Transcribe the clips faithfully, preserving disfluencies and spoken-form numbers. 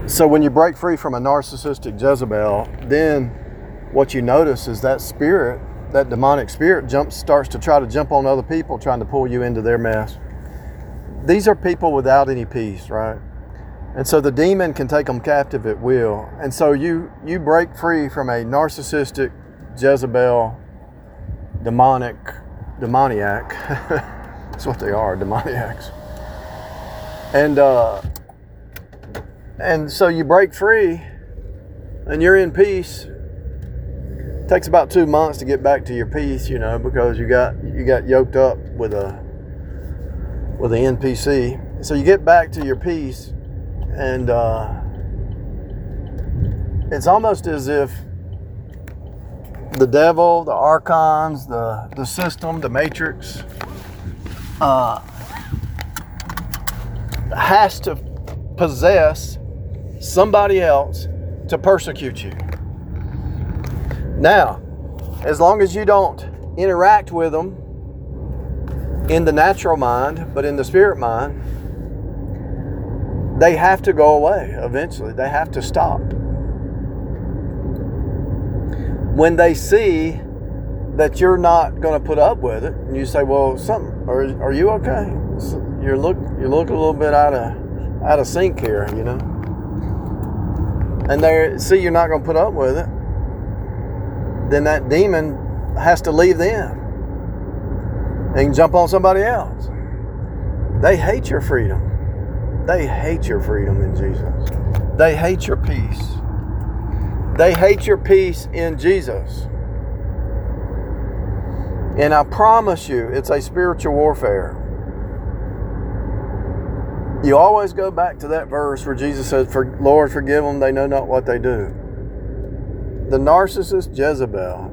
So when you break free from a narcissistic Jezebel, then what you notice is that spirit, that demonic spirit, jumps, starts to try to jump on other people, trying to pull you into their mess. These are people without any peace, right? And so the demon can take them captive at will. And so you you break free from a narcissistic Jezebel, demonic, demoniac. That's what they are, demoniacs. And uh, and so you break free, and you're in peace. It takes about two months to get back to your peace, you know, because you got you got yoked up with a with an N P C. So you get back to your peace, and uh, it's almost as if the devil, the archons, the the system, the matrix, uh, has to possess somebody else to persecute you. Now, as long as you don't interact with them in the natural mind, but in the spirit mind, they have to go away eventually. They have to stop. When they see that you're not going to put up with it, and you say, "Well, something, are, are you okay? You're look, you look a little bit out of out of sync here, you know." And they see you're not going to put up with it, then that demon has to leave them and jump on somebody else. They hate your freedom. They hate your freedom in Jesus. They hate your peace. They hate your peace in Jesus. And I promise you, it's a spiritual warfare. You always go back to that verse where Jesus said, "For Lord, forgive them, they know not what they do." The narcissist Jezebel,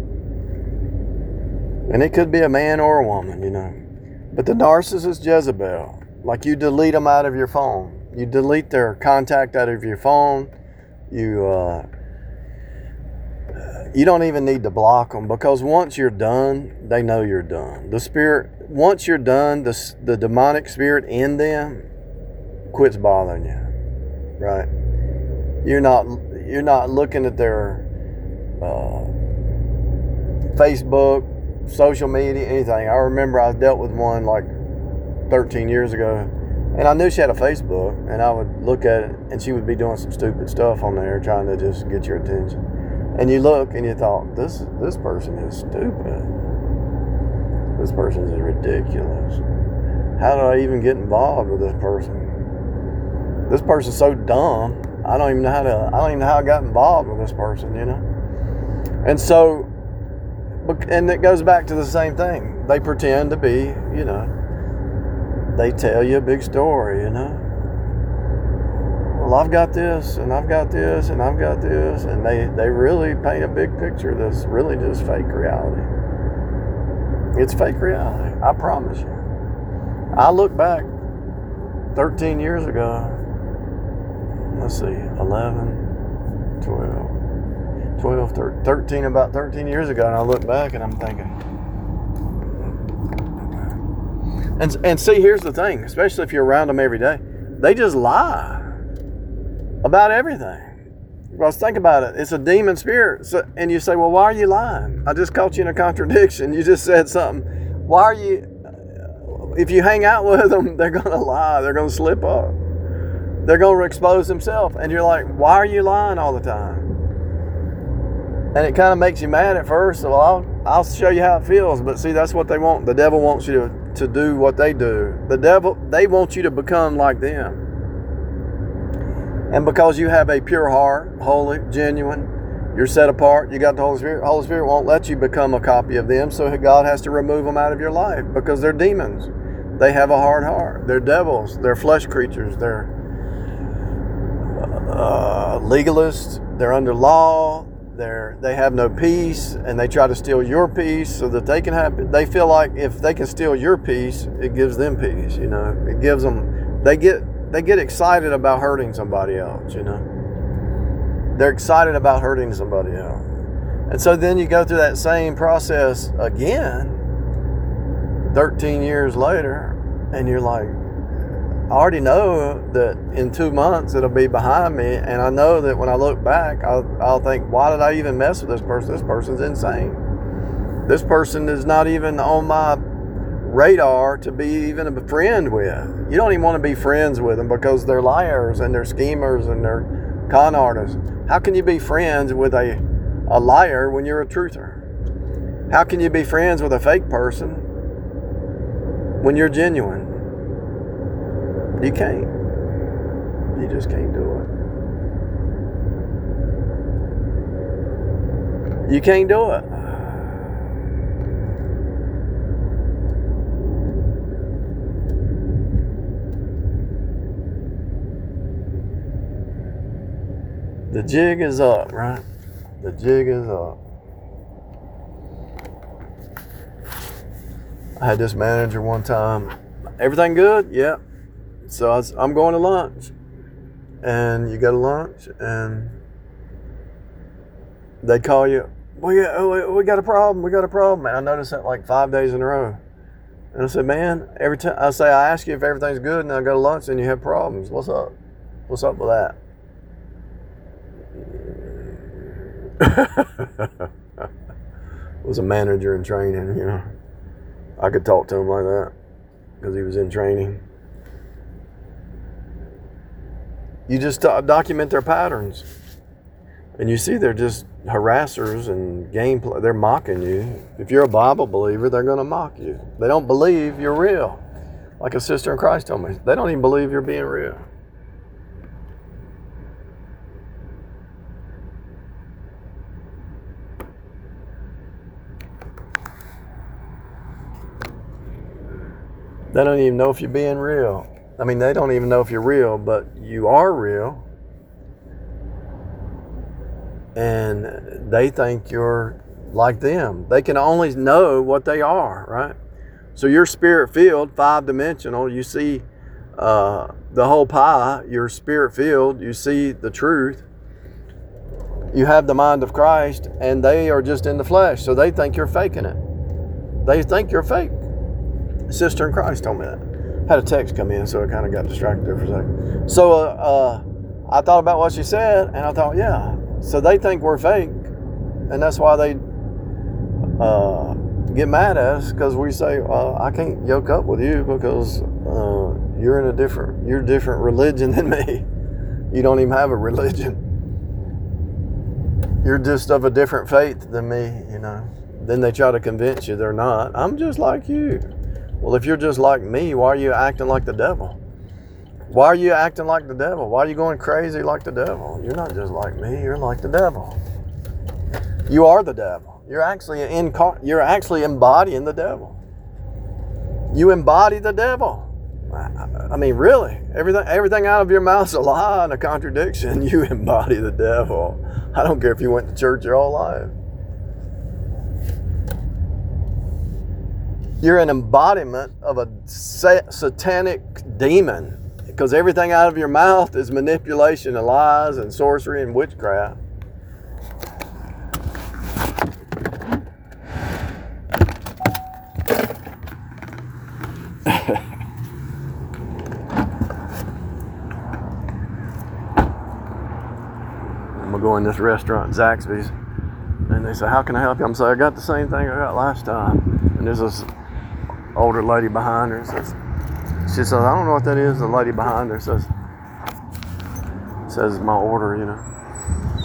and it could be a man or a woman, you know, but the narcissist Jezebel, like you delete them out of your phone. You delete their contact out of your phone. You uh, you don't even need to block them, because once you're done, they know you're done. The spirit, once you're done, the the demonic spirit in them quits bothering you, right? You're not you're not looking at their uh, Facebook, social media, anything. I remember I dealt with one like thirteen years ago, and I knew she had a Facebook, and I would look at it, and she would be doing some stupid stuff on there, trying to just get your attention. And you look, and you thought, this this person is stupid. This person is ridiculous. How did I even get involved with this person? This person's so dumb. I don't even know how to. I don't even know how I got involved with this person, you know. And so, and it goes back to the same thing. They pretend to be, you know. They tell you a big story, you know. Well, I've got this, and I've got this, and I've got this, and they they really paint a big picture that's really just fake reality. It's fake reality. I promise you. I look back thirteen years ago. Let's see, eleven, twelve, twelve, thirteen, about thirteen years ago, and I look back and I'm thinking, and and see, here's the thing, especially if you're around them every day, they just lie about everything. Because think about it, it's a demon spirit, so, and you say, well, why are you lying? I just caught you in a contradiction. You just said something. Why are you, if you hang out with them, they're going to lie, they're going to slip up. They're going to expose themselves. And you're like, why are you lying all the time? And it kind of makes you mad at first. So I'll, I'll show you how it feels. But see, that's what they want. The devil wants you to, to do what they do. The devil, they want you to become like them. And because you have a pure heart, holy, genuine, you're set apart, you got the Holy Spirit, the Holy Spirit won't let you become a copy of them. So God has to remove them out of your life, because they're demons. They have a hard heart. They're devils. They're flesh creatures. They're Uh, legalists, they're under law, they're they have no peace, and they try to steal your peace so that they can have, they feel like if they can steal your peace, it gives them peace, you know. It gives them, they get they get excited about hurting somebody else, you know. They're excited about hurting somebody else. And so then you go through that same process again thirteen years later, and you're like, I already know that in two months it'll be behind me, and I know that when I look back, I'll, I'll think, why did I even mess with this person? This person's insane. This person is not even on my radar to be even a friend with. You don't even want to be friends with them because they're liars and they're schemers and they're con artists. How can you be friends with a, a liar when you're a truther? How can you be friends with a fake person when you're genuine? You can't. You just can't do it. You can't do it. The jig is up, right? The jig is up. I had this manager one time. Everything good? Yeah. So I was, I'm going to lunch. And you go to lunch and they call you, well, yeah, oh, we got a problem. We got a problem. And I noticed that like five days in a row. And I said, man, every time I say, I ask you if everything's good and I go to lunch and you have problems. What's up? What's up with that? Was a manager in training, you know. I could talk to him like that because he was in training. You just document their patterns, and you see they're just harassers and gameplay. They're mocking you. If you're a Bible believer, they're going to mock you. They don't believe you're real. Like a sister in Christ told me, they don't even believe you're being real. They don't even know if you're being real. I mean, they don't even know if you're real, but you are real. And they think you're like them. They can only know what they are, right? So you're spirit-filled, five-dimensional. You see uh, the whole pie. You're spirit-filled. You see the truth. You have the mind of Christ, and they are just in the flesh. So they think you're faking it. They think you're fake. Sister in Christ told me that. Had a text come in, so I kind of got distracted there for a second. So uh, uh, I thought about what she said, and I thought, yeah. So they think we're fake, and that's why they uh, get mad at us because we say, uh, I can't yoke up with you because uh, you're in a different, you're a different religion than me. You don't even have a religion. You're just of a different faith than me, you know. Then they try to convince you they're not. I'm just like you. Well, if you're just like me, why are you acting like the devil? Why are you acting like the devil? Why are you going crazy like the devil? You're not just like me. You're like the devil. You are the devil. You're actually incar- You're actually embodying the devil. You embody the devil. I, I mean, really, everything everything out of your mouth is a lie and a contradiction. You embody the devil. I don't care if you went to church your whole life. You're an embodiment of a satanic demon because everything out of your mouth is manipulation and lies and sorcery and witchcraft. I'm going to go in this restaurant, Zaxby's, and they say, how can I help you? I'm saying, I got the same thing I got last time. And there's this older lady behind her says, she says, I don't know what that is. The lady behind her says, says my order, you know.